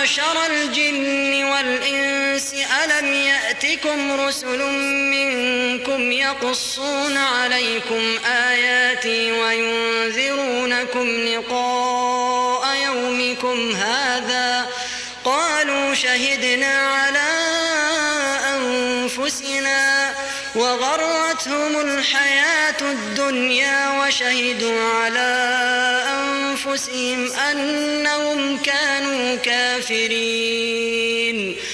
معشر الجن والإنس ألم يأتكم رسل منكم يقصون عليكم آياتي وينذرونكم لقاء يومكم هذا؟ قالوا شهدنا على أنفسنا وغرتهم الحياة الدنيا وشهدوا على أنفسهم أنهم كانوا كافرين.